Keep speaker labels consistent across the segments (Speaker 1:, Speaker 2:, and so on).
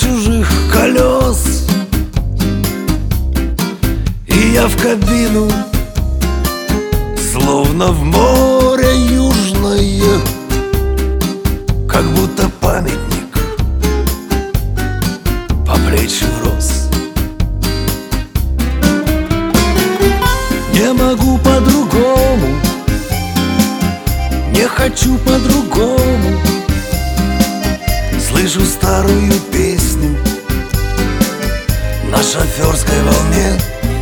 Speaker 1: чужих колес. И я в кабину, словно в море южное, как будто памятник по плечи рос. Не могу по-другому, не хочу по-другому. Слышу старую песню на шоферской волне,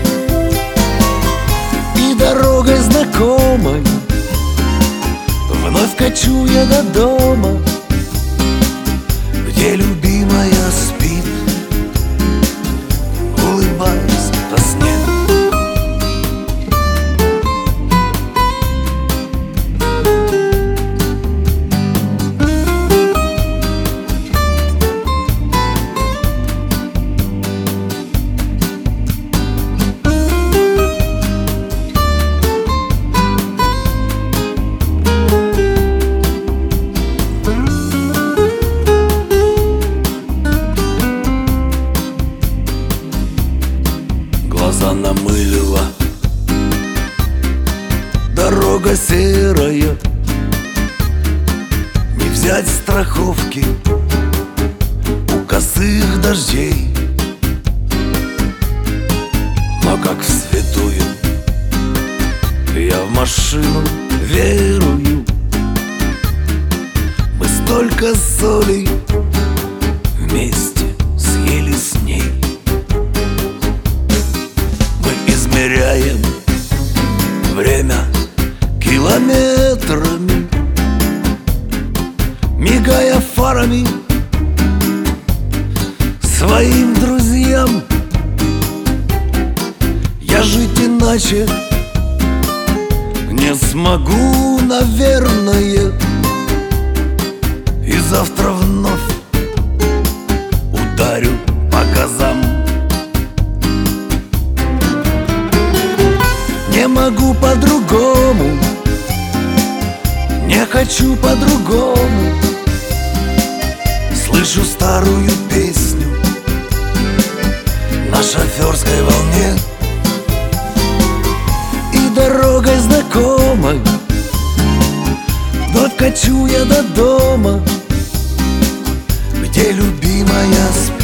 Speaker 1: и дорогой знакомой вновь качу я до дома, где любимая спит, улыбаясь во сне. Глаза намылила дорога серая, не взять страховки у косых дождей. Но как в святую я в машину верую. Мы столько соли вместе съели с ней. Измеряем время километрами, мигая фарами своим друзьям. Я жить иначе не смогу, наверное, и завтра вновь ударю по газам. Не могу по-другому, не хочу по-другому. Слышу старую песню на шоферской волне, и дорогой знакомой вновь качу я до дома, где любимая спит.